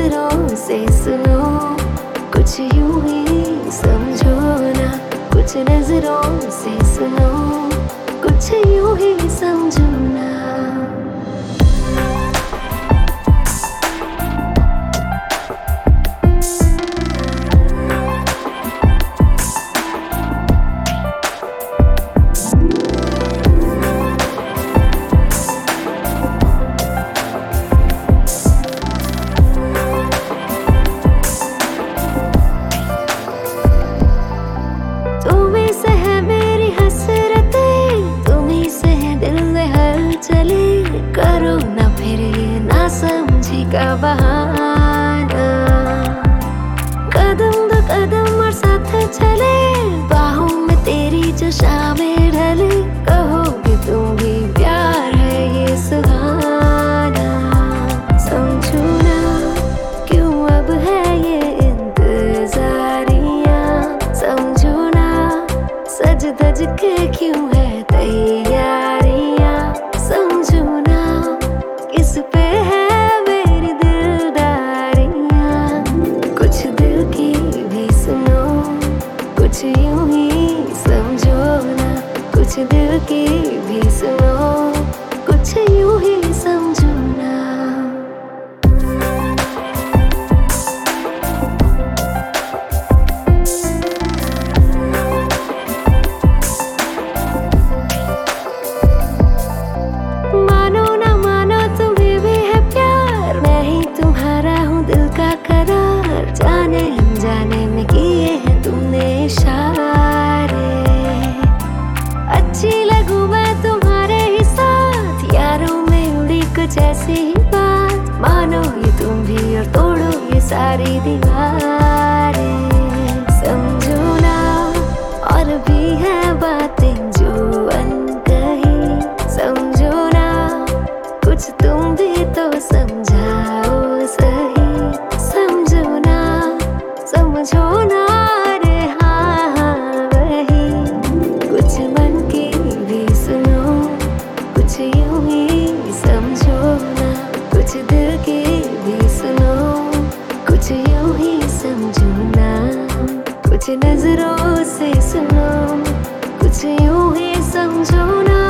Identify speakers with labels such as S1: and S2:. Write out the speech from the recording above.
S1: नजरों से सुनो, कुछ यूं ही समझो ना। कुछ नजरों से सुनो, कुछ यूं ही समझो ना। तुम्हीं से है मेरी हसरतें, तुम्हीं से है दिल में हलचले। करो ना फिर ये ना समझी का बहाना, कदम ब कदम और साथ चले। बाहों में तेरी जो शामें ढले, कहोगे तुम भी प्यार है ये सुहाना। समझो ना क्यों अब है ये इंतजारियां, समझो ना सज धज के क्यों है तैयारियां। समझो ना किस पे है मेरी दिलदारियां। कुछ दिल की भी सुनो, कुछ यूं ही समझो ना। कुछ दिल की भी सुनो, कुछ यूं ही समझो ना। मानो ना मानो तुम्हें भी है प्यार, मैं ही तुम्हारा हूँ दिल का करार। जाने अनजाने में किए हैं तुमने इशारे, अच्छी लगूं मैं तुम्हारे ही साथ। यारों में उड़ी कुछ ऐसी ही बात, मानो ये तुम भी और तोड़ो ये सारी दीवारें। समझो ना और भी है बातें जो अनकही, समझो ना कुछ तुम भी तो समझाओ सही। समझो ना, समझो ना रे हाँ हाँ वही। कुछ मन की भी सुनो, कुछ यूं ही समझो ना। कुछ दिल की भी सुनो, कुछ यूं ही समझो ना। कुछ नजरों से सुनो, कुछ यूं ही समझो ना।